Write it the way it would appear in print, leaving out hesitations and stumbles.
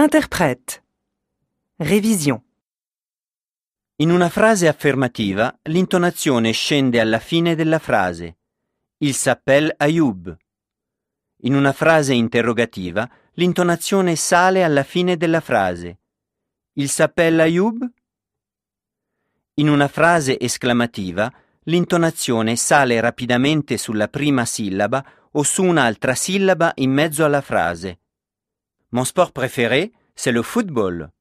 Interprète. Révision. In una frase affermativa, l'intonazione scende alla fine della frase. Il s'appelle Ayoub. In una frase interrogativa, l'intonazione sale alla fine della frase. Il s'appelle Ayoub? In una frase esclamativa, l'intonazione sale rapidamente sulla prima sillaba o su un'altra sillaba in mezzo alla frase. Mon sport préféré, c'est le football.